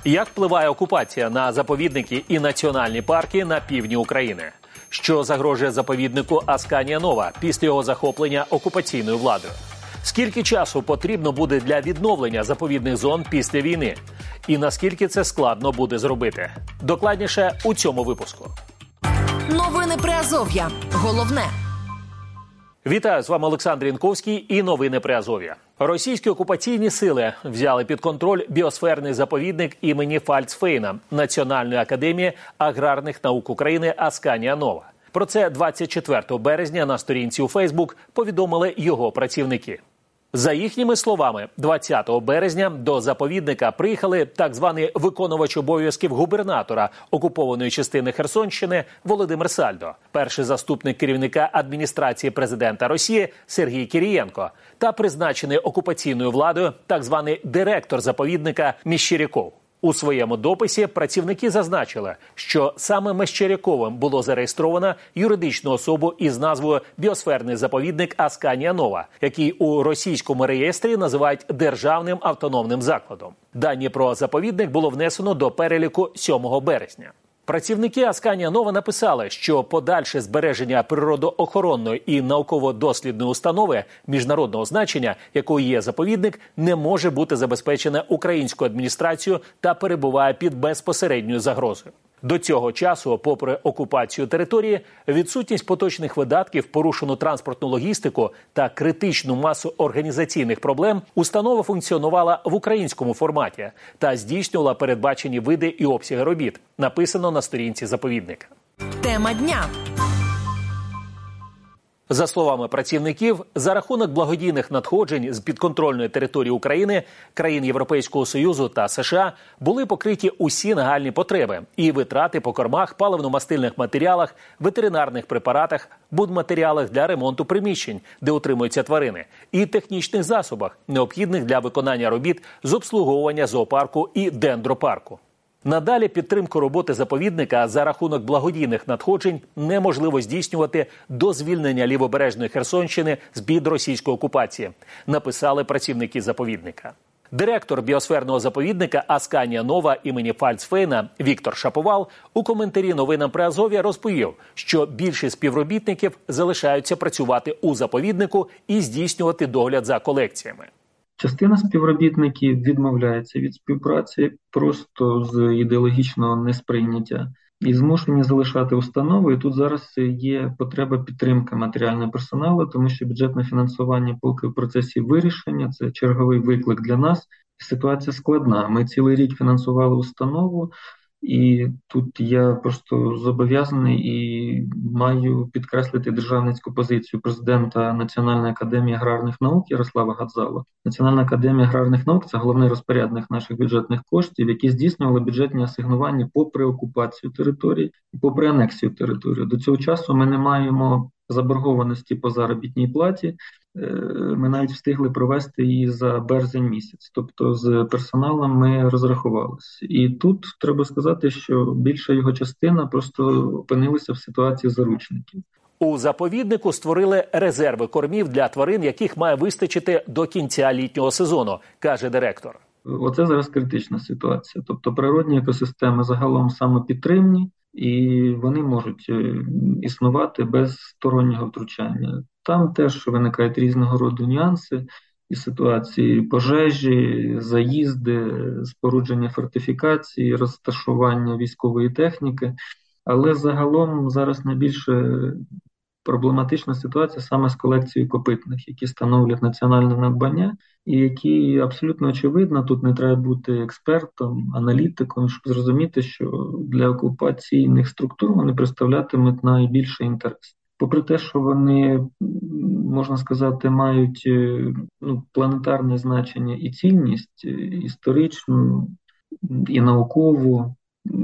Як впливає окупація на заповідники і національні парки на півдні України? Що загрожує заповіднику Асканія Нова після його захоплення окупаційною владою? Скільки часу потрібно буде для відновлення заповідних зон після війни? І наскільки це складно буде зробити? Докладніше у цьому випуску. Новини Приазов'я. Головне. Вітаю, з вами Олександр Янковський і новини Приазов'я. Російські окупаційні сили взяли під контроль біосферний заповідник імені Фальцфейна Національної академії аграрних наук України Асканія Нова. Про це 24 березня на сторінці у Фейсбук повідомили його працівники. За їхніми словами, 20 березня до заповідника приїхали так званий виконувач обов'язків губернатора окупованої частини Херсонщини Володимир Сальдо, перший заступник керівника адміністрації президента Росії Сергій Кірієнко та призначений окупаційною владою так званий директор заповідника Мещеряков. У своєму дописі працівники зазначили, що саме Мещеряковим було зареєстровано юридичну особу із назвою «Біосферний заповідник Асканія Нова», який у російському реєстрі називають державним автономним закладом. Дані про заповідник було внесено до переліку 7 березня. Працівники Асканія Нова написали, що подальше збереження природоохоронної і науково-дослідної установи міжнародного значення, якою є заповідник, не може бути забезпечене українською адміністрацією та перебуває під безпосередньою загрозою. До цього часу, попри окупацію території, відсутність поточних видатків, порушену транспортну логістику та критичну масу організаційних проблем, установа функціонувала в українському форматі та здійснювала передбачені види і обсяги робіт, написано на сторінці заповідника. Тема дня. За словами працівників, за рахунок благодійних надходжень з підконтрольної території України, країн Європейського Союзу та США були покриті усі нагальні потреби і витрати по кормах, паливно-мастильних матеріалах, ветеринарних препаратах, будматеріалах для ремонту приміщень, де утримуються тварини, і технічних засобах, необхідних для виконання робіт з обслуговування зоопарку і дендропарку. Надалі підтримку роботи заповідника за рахунок благодійних надходжень неможливо здійснювати до звільнення лівобережної Херсонщини з-під російської окупації, написали працівники заповідника. Директор біосферного заповідника Асканія Нова імені Фальцфейна Віктор Шаповал у коментарі новинам Приазов'я розповів, що більшість співробітників залишаються працювати у заповіднику і здійснювати догляд за колекціями. Частина співробітників відмовляється від співпраці просто з ідеологічного несприйняття і змушені залишати установу. І тут зараз є потреба підтримки матеріального персоналу, тому що бюджетне фінансування поки в процесі вирішення, це черговий виклик для нас. Ситуація складна. Ми цілий рік фінансували установу, і тут я просто зобов'язаний і маю підкреслити державницьку позицію президента Національної академії аграрних наук Ярослава Гадзала. Національна академія аграрних наук – це головний розпорядник наших бюджетних коштів, які здійснювали бюджетні асигнування попри окупацію території і попри анексію території. До цього часу ми не маємо заборгованості по заробітній платі. Ми навіть встигли провести її за березень місяць. Тобто з персоналом ми розрахувалися. І тут треба сказати, що більша його частина просто опинилася в ситуації заручників. У заповіднику створили резерви кормів для тварин, яких має вистачити до кінця літнього сезону, каже директор. Оце зараз критична ситуація. Тобто природні екосистеми загалом самопідтримні, і вони можуть існувати без стороннього втручання. Там теж виникають різного роду нюанси і ситуації: пожежі, заїзди, спорудження фортифікацій, розташування військової техніки. Але загалом зараз найбільше проблематична ситуація саме з колекцією копитних, які становлять національне надбання і які абсолютно очевидно, тут не треба бути експертом, аналітиком, щоб зрозуміти, що для окупаційних структур вони представлятимуть найбільший інтерес. Попри те, що вони, можна сказати, мають планетарне значення і цінність, історичну, і наукову,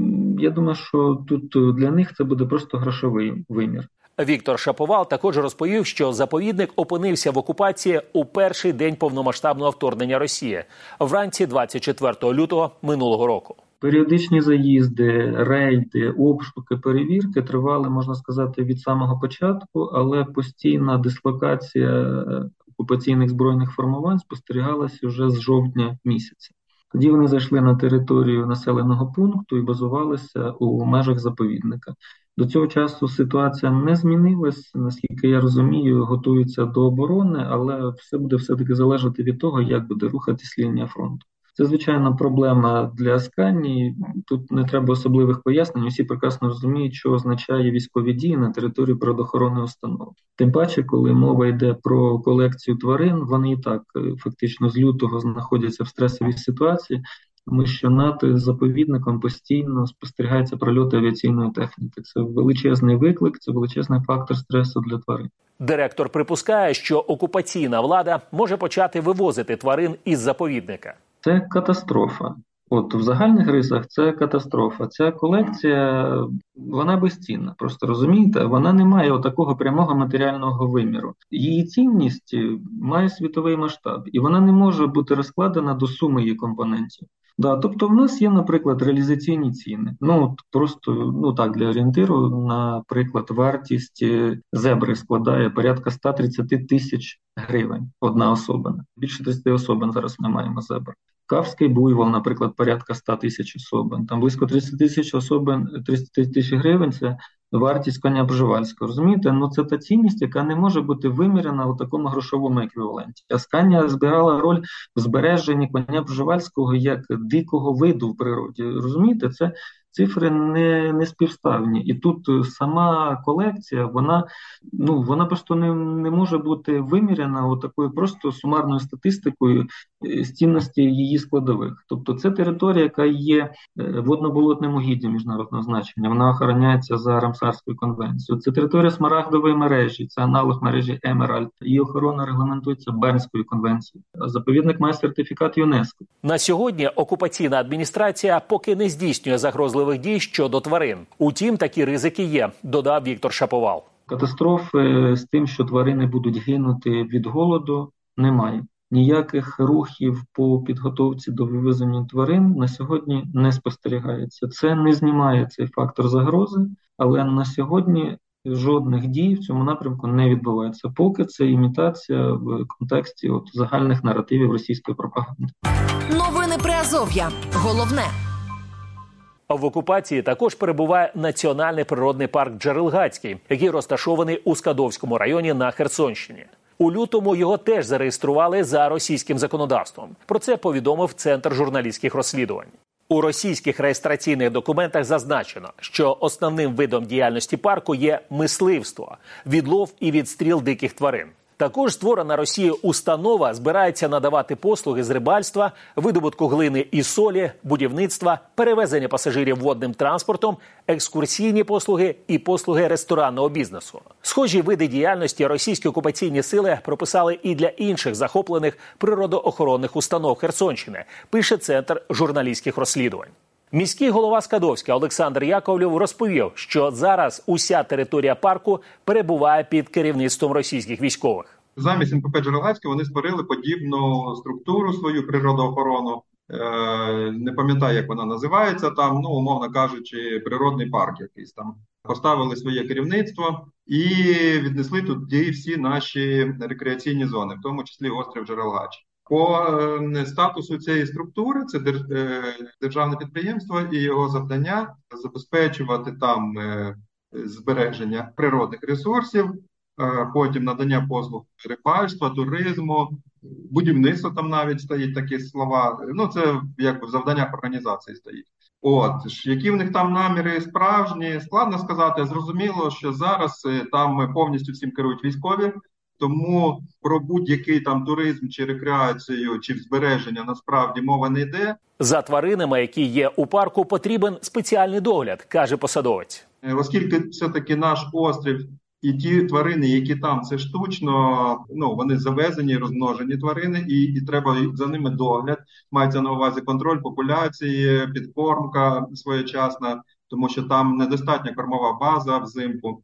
я думаю, що тут для них це буде просто грошовий вимір. Віктор Шаповал також розповів, що заповідник опинився в окупації у перший день повномасштабного вторгнення Росії, вранці 24 лютого минулого року. Періодичні заїзди, рейди, обшуки, перевірки тривали, можна сказати, від самого початку, але постійна дислокація окупаційних збройних формувань спостерігалася вже з жовтня місяця. Тоді вони зайшли на територію населеного пункту і базувалися у межах заповідника. До цього часу ситуація не змінилась, наскільки я розумію, готуються до оборони, але все буде все-таки залежати від того, як буде рухатись лінія фронту. Це, звичайно, проблема для Асканії, тут не треба особливих пояснень, усі прекрасно розуміють, що означає військові дії на території природоохоронної установи. Тим паче, коли мова йде про колекцію тварин, вони і так фактично з лютого знаходяться в стресовій ситуації, тому що над заповідником постійно спостерігаються прольоти авіаційної техніки. Це величезний виклик, це величезний фактор стресу для тварин. Директор припускає, що окупаційна влада може почати вивозити тварин із заповідника. Це катастрофа. От в загальних рисах це катастрофа. Ця колекція, вона безцінна. Просто розумієте, вона не має такого прямого матеріального виміру. Її цінність має світовий масштаб, і вона не може бути розкладена до суми її компонентів. Да, тобто в нас є, наприклад, реалізаційні ціни. Просто так, для орієнтиру, наприклад, вартість зебри складає порядка 130 тисяч гривень одна особина. Більше 30 особин зараз ми маємо зебр. Кавський буйвол, наприклад, порядка 100 тисяч особин. Там близько 30 тисяч особин, 30 тисяч гривень – це вартість коня Пржевальського. Розумієте? Це та цінність, яка не може бути вимірена у такому грошовому еквіваленті. Асканія збирала роль в збереженні коня Пржевальського як дикого виду в природі. Розумієте? Це цифри не співставні. І тут сама колекція, вона просто не може бути вимірена такою просто сумарною статистикою з цінності її складових. Тобто це територія, яка є водно-болотним угіддям міжнародного значення. Вона охороняється за Рамсарською конвенцією. Це територія Смарагдової мережі, це аналог мережі Емеральд. Її охорона регламентується Бернською конвенцією. Заповідник має сертифікат ЮНЕСКО. На сьогодні окупаційна адміністрація поки не здійснює загрозливих дій щодо тварин. Утім, такі ризики є, додав Віктор Шаповал. Катастрофи з тим, що тварини будуть гинути від голоду, немає. Ніяких рухів по підготовці до вивезення тварин на сьогодні не спостерігається. Це не знімає цей фактор загрози, але на сьогодні жодних дій в цьому напрямку не відбувається. Поки це імітація в контексті загальних наративів російської пропаганди. Новини Приазов'я. Головне. В окупації також перебуває Національний природний парк Джерелгацький, який розташований у Скадовському районі на Херсонщині. У лютому його теж зареєстрували за російським законодавством. Про це повідомив Центр журналістських розслідувань. У російських реєстраційних документах зазначено, що основним видом діяльності парку є мисливство, відлов і відстріл диких тварин. Також створена Росією установа збирається надавати послуги з рибальства, видобутку глини і солі, будівництва, перевезення пасажирів водним транспортом, екскурсійні послуги і послуги ресторанного бізнесу. Схожі види діяльності російські окупаційні сили прописали і для інших захоплених природоохоронних установ Херсонщини, пише Центр журналістських розслідувань. Міський голова Скадовська Олександр Яковлєв розповів, що зараз уся територія парку перебуває під керівництвом російських військових. Замість НПП Джерелгацького вони створили подібну структуру свою природоохорону. Не пам'ятаю, як вона називається там, умовно кажучи, природний парк якийсь там. Поставили своє керівництво і віднесли туди всі наші рекреаційні зони, в тому числі острів Джерелгач. По статусу цієї структури це державне підприємство і його завдання забезпечувати там збереження природних ресурсів, потім надання послуг рибальства, туризму, будівництво там навіть стоїть такі слова. Це якби в завданнях організації стоїть. Які в них там наміри справжні, складно сказати. Зрозуміло, що зараз там повністю всім керують військові. Тому про будь-який там туризм чи рекреацію, чи збереження насправді мова не йде. За тваринами, які є у парку, потрібен спеціальний догляд, каже посадовець. Оскільки все-таки наш острів і ті тварини, які там, це штучно, вони завезені, розмножені тварини, і треба за ними догляд. Мається на увазі контроль популяції, підкормка своєчасна, тому що там недостатня кормова база взимку.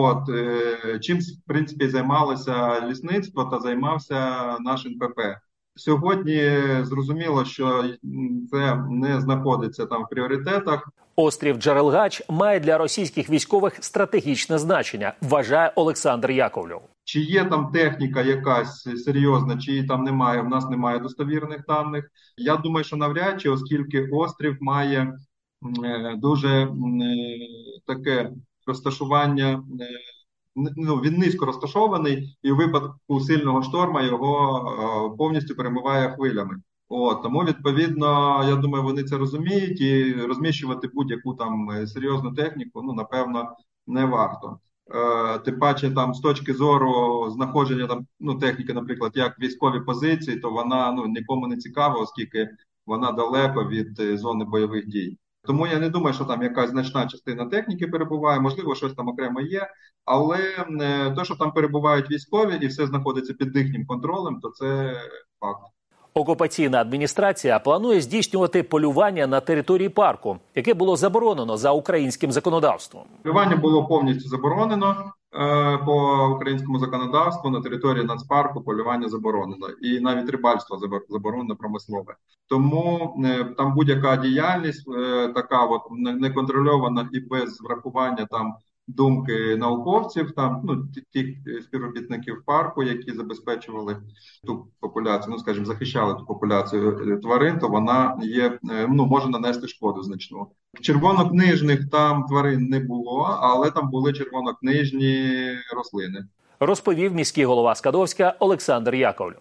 Чим, в принципі, займалося лісництво та займався наш НПП. Сьогодні зрозуміло, що це не знаходиться там в пріоритетах. Острів Джерелгач має для російських військових стратегічне значення, вважає Олександр Яковлєв. Чи є там техніка якась серйозна, чи її там немає, в нас немає достовірних даних. Я думаю, що навряд чи, оскільки острів має дуже таке розташування, він низько розташований, і у випадку сильного шторма його повністю перемиває хвилями. Тому, відповідно, я думаю, вони це розуміють, і розміщувати будь-яку там серйозну техніку, напевно, не варто. Тим паче, там, з точки зору знаходження там, техніки, наприклад, як військові позиції, то вона нікому не цікава, оскільки вона далеко від зони бойових дій. Тому я не думаю, що там якась значна частина техніки перебуває, можливо, щось там окремо є, але те, що там перебувають військові і все знаходиться під їхнім контролем, то це факт. Окупаційна адміністрація планує здійснювати полювання на території парку, яке було заборонено за українським законодавством. Полювання було повністю заборонено по українському законодавству. На території нацпарку полювання заборонено. І навіть рибальство заборонено промислове. Тому там будь-яка діяльність така неконтрольована і без врахування там думки науковців, там тих співробітників парку, які забезпечували ту популяцію, скажімо, захищали ту популяцію тварин, то вона є, може нанести шкоду значну. Червонокнижних там тварин не було, але там були червонокнижні рослини. Розповів міський голова Скадовська Олександр Яковлєв.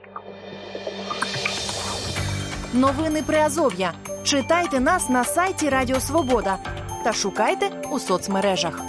Новини Приазов'я. Читайте нас на сайті Радіо Свобода та шукайте у соцмережах.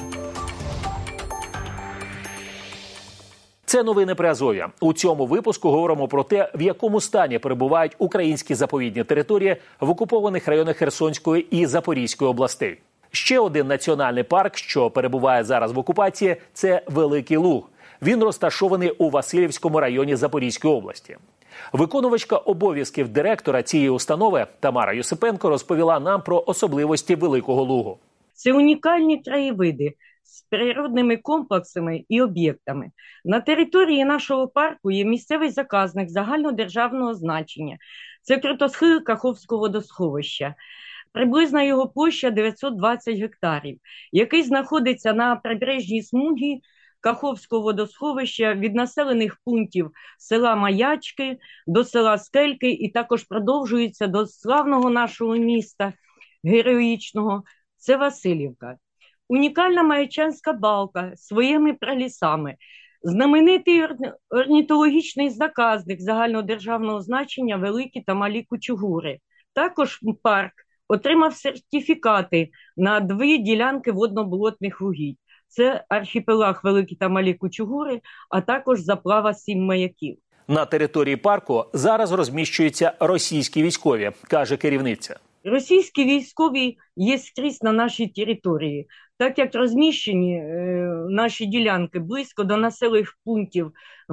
Це новини Приазов'я. У цьому випуску говоримо про те, в якому стані перебувають українські заповідні території в окупованих районах Херсонської і Запорізької областей. Ще один національний парк, що перебуває зараз в окупації – це Великий Луг. Він розташований у Василівському районі Запорізької області. Виконувачка обов'язків директора цієї установи Тамара Юсипенко розповіла нам про особливості Великого Лугу. Це унікальні краєвиди з природними комплексами і об'єктами. На території нашого парку є місцевий заказник загальнодержавного значення. Це крутосхил Каховського водосховища. Приблизна його площа 920 гектарів, який знаходиться на прибережній смузі Каховського водосховища від населених пунктів села Маячки до села Скельки і також продовжується до славного нашого міста, героїчного, це Василівка. Унікальна Маячанська балка своїми пралісами, знаменитий орнітологічний заказник загальнодержавного значення Великі та Малі Кучугури. Також парк отримав сертифікати на 2 ділянки водно-болотних угідь. Це архіпелаг Великі та Малі Кучугури, а також заплава 7 маяків. На території парку зараз розміщуються російські військові, каже керівниця. Російські військові є скрізь на нашій території, так як розміщені наші ділянки близько до населених пунктів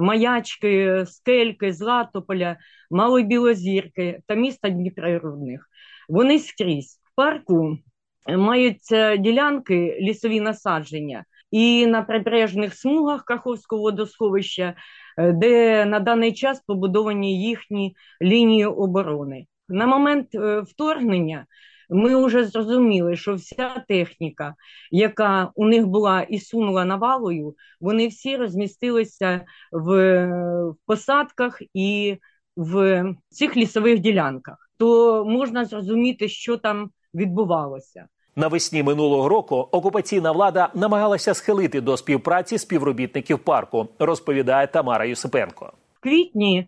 Маячки, Скельки, Златополя, Малої Білозірки та міста Дніпро-Рудних. Вони скрізь. В парку маються ділянки, лісові насадження і на прибережних смугах Каховського водосховища, де на даний час побудовані їхні лінії оборони. На момент вторгнення ми вже зрозуміли, що вся техніка, яка у них була і сунула навалою, вони всі розмістилися в посадках і в цих лісових ділянках. То можна зрозуміти, що там відбувалося. Навесні минулого року окупаційна влада намагалася схилити до співпраці співробітників парку, розповідає Тамара Юсипенко. В квітні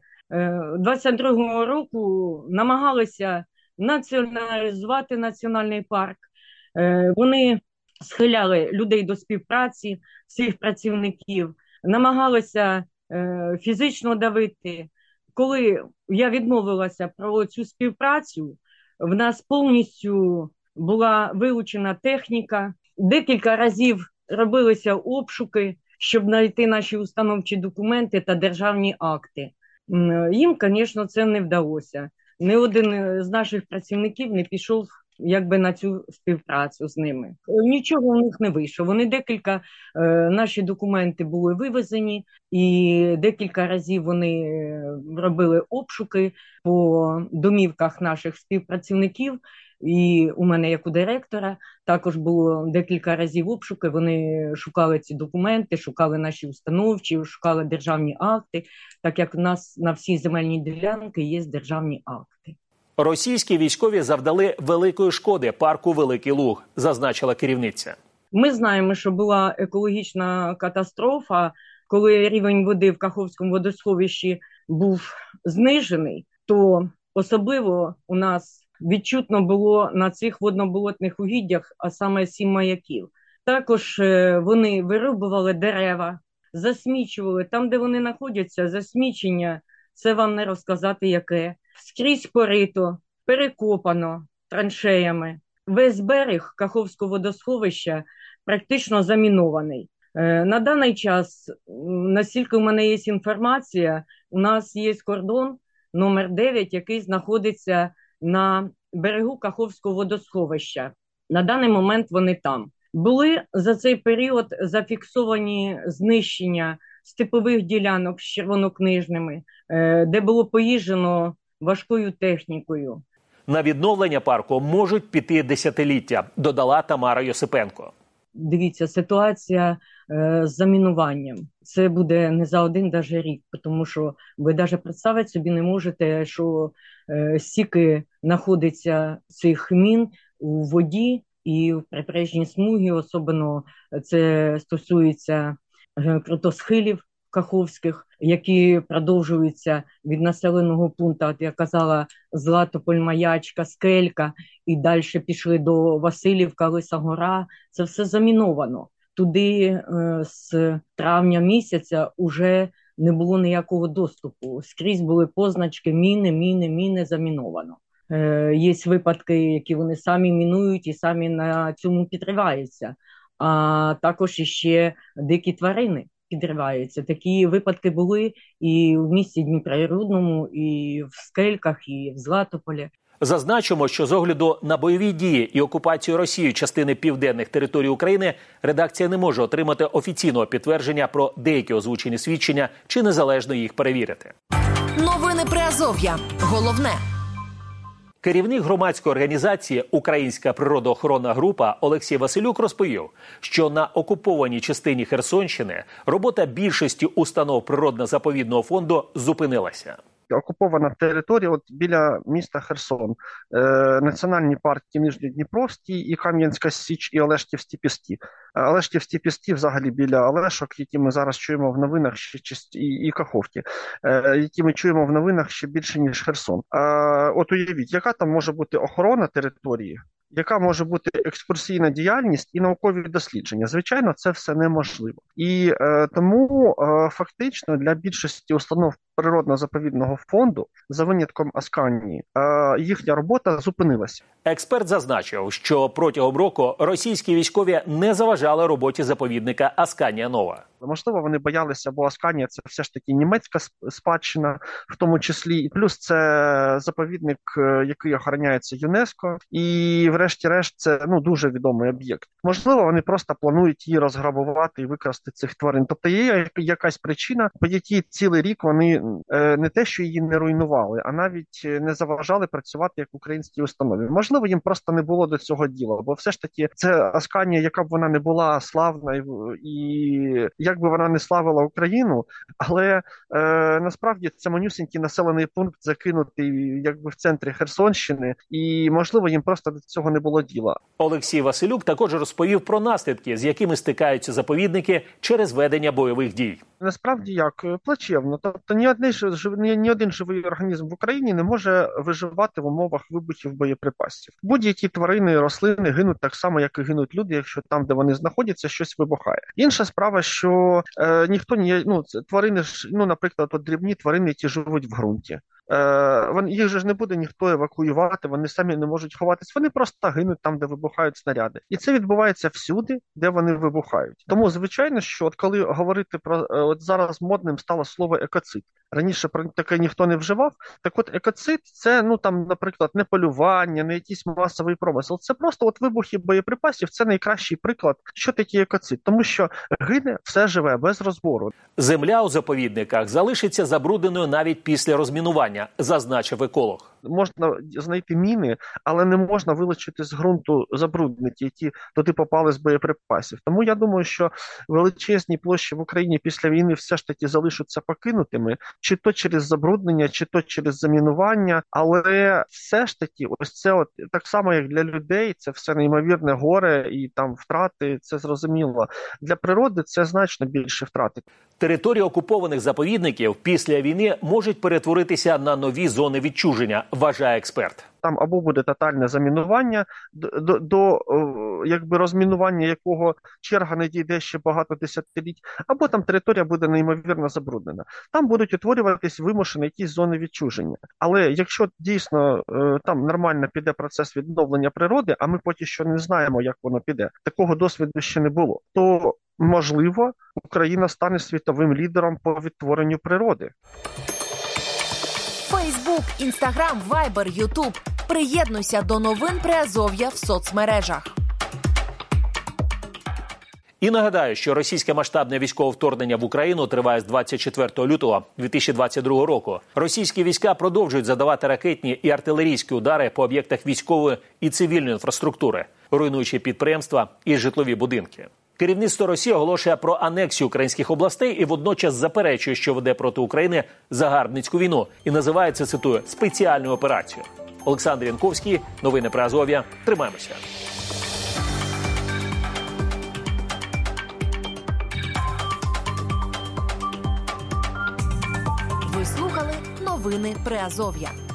22-го року намагалися націоналізувати національний парк. Вони схиляли людей до співпраці, всіх працівників, намагалися фізично давити. Коли я відмовилася про цю співпрацю, в нас повністю була вилучена техніка. Декілька разів робилися обшуки, щоб знайти наші установчі документи та державні акти. Їм, звісно, це не вдалося. Ні один з наших працівників не пішов якби на цю співпрацю з ними. Нічого у них не вийшло. Вони наші документи були вивезені, і декілька разів вони робили обшуки по домівках наших співпрацівників. І у мене, як у директора, також було декілька разів обшуки. Вони шукали ці документи, шукали наші установчі, шукали державні акти, так як у нас на всі земельні ділянки є державні акти. Російські військові завдали великої шкоди парку Великий Луг, зазначила керівниця. Ми знаємо, що була екологічна катастрофа, коли рівень води в Каховському водосховищі був знижений, то особливо у нас відчутно було на цих водно-болотних угіддях, а саме 7 маяків. Також вони вирубували дерева, засмічували. Там, де вони знаходяться, засмічення, це вам не розказати яке. Скрізь порито, перекопано траншеями. Весь берег Каховського водосховища практично замінований. На даний час, наскільки в мене є інформація, у нас є кордон номер 9, який знаходиться на берегу Каховського водосховища. На даний момент вони там. Були за цей період зафіксовані знищення степових ділянок з червонокнижними, де було поїжджено важкою технікою. На відновлення парку можуть піти десятиліття, додала Тамара Йосипенко. Дивіться, ситуація з замінуванням. Це буде не за один даже рік, тому що ви навіть представити собі не можете, що стільки знаходиться цих мін у воді і в прибережній смузі, особливо це стосується крутосхилів каховських, які продовжуються від населеного пункту, от я казала, Златополь, Маячка, Скелька, і далі пішли до Василівка, Лиса Гора. Це все заміновано. Туди з травня місяця вже не було ніякого доступу. Скрізь були позначки міни, заміновано. Є випадки, які вони самі мінують і самі на цьому підриваються. А також іще дикі тварини підриваються. Такі випадки були і в місті Дніпро-Рудному, і в Скельках, і в Златополі. Зазначимо, що з огляду на бойові дії і окупацію Росією частини південних територій України редакція не може отримати офіційного підтвердження про деякі озвучені свідчення чи незалежно їх перевірити. Новини Приазов'я. Головне. Керівник громадської організації «Українська природоохоронна група» Олексій Василюк розповів, що на окупованій частині Херсонщини робота більшості установ природно-заповідного фонду зупинилася. Окупована територія от біля міста Херсон, національні парки Нижньодніпровський і Кам'янська Січ і Олешківські-Піски. Олешківські-Піски взагалі біля Олешок, які ми зараз чуємо в новинах, і Каховки, які ми чуємо в новинах ще більше, ніж Херсон. От уявіть, яка там може бути охорона території, яка може бути екскурсійна діяльність і наукові дослідження. Звичайно, це все неможливо. І тому фактично для більшості установ природно-заповідного фонду, за винятком Асканії, їхня робота зупинилася. Експерт зазначив, що протягом року російські військові не заважали роботі заповідника Асканія Нова. Можливо, вони боялися, бо Асканія – це все ж таки німецька спадщина, в тому числі. І плюс це заповідник, який охороняється ЮНЕСКО. І врешті-решт це дуже відомий об'єкт. Можливо, вони просто планують її розграбувати і викрасти цих тварин. Тобто є якась причина, по якій цілий рік вони не те, що її не руйнували, а навіть не заважали працювати як українській установі. Можливо, їм просто не було до цього діла, бо все ж таки це Асканія, яка б вона не була славна і як би вона не славила Україну, але насправді це манюсенький населений пункт, закинутий якби в центрі Херсонщини, і можливо їм просто до цього не було діла. Олексій Василюк також розповів про наслідки, з якими стикаються заповідники через ведення бойових дій. Насправді як? Плачевно. Тобто ні один живий організм в Україні не може виживати в умовах вибухів боєприпасів. Будь-які тварини, рослини гинуть так само, як і гинуть люди, якщо там, де вони знаходяться, щось вибухає. Інша справа, що ніхто тварини, наприклад, дрібні тварини, які живуть в ґрунті. їх же ж не буде ніхто евакуювати, вони самі не можуть ховатись, вони просто гинуть там, де вибухають снаряди. І це відбувається всюди, де вони вибухають. Тому, звичайно, що от коли говорити про, от зараз модним стало слово екоцид. Раніше про таке ніхто не вживав. Так от екоцид – це, ну там, наприклад, не полювання, не якийсь масовий промисел. Це просто от вибухи боєприпасів – це найкращий приклад, що таке екоцид. Тому що гине все живе, без розбору. Земля у заповідниках залишиться забрудненою навіть після розмінування, зазначив еколог. Можна знайти міни, але не можна вилучити з ґрунту забруднення, які туди попали з боєприпасів. Тому я думаю, що величезні площі в Україні після війни все ж таки залишаться покинутими, чи то через забруднення, чи то через замінування, але все ж таки ось це от, так само, як для людей, це все неймовірне горе і там втрати, це зрозуміло. Для природи це значно більше втрати. Території окупованих заповідників після війни можуть перетворитися на нові зони відчуження, вважає експерт. Там або буде тотальне замінування, до якби розмінування якого черга не дійде ще багато десятиліть, або там територія буде неймовірно забруднена. Там будуть утворюватись вимушені якісь зони відчуження. Але якщо дійсно там нормально піде процес відновлення природи, а ми поки що не знаємо, як воно піде, такого досвіду ще не було, то можливо Україна стане світовим лідером по відтворенню природи. Фейсбук, Інстаграм, Вайбер, Ютуб. Приєднуйся до новин Приазов'я в соцмережах. І нагадаю, що російське масштабне військове вторгнення в Україну триває з 24 лютого 2022 року. Російські війська продовжують задавати ракетні і артилерійські удари по об'єктах військової і цивільної інфраструктури, руйнуючи підприємства і житлові будинки. Керівництво Росії оголошує про анексію українських областей і водночас заперечує, що веде проти України загарбницьку війну і називає це, цитую, спеціальну операцію. Олександр Янковський, новини Приазов'я. Тримаємося. Ви слухали новини Приазов'я.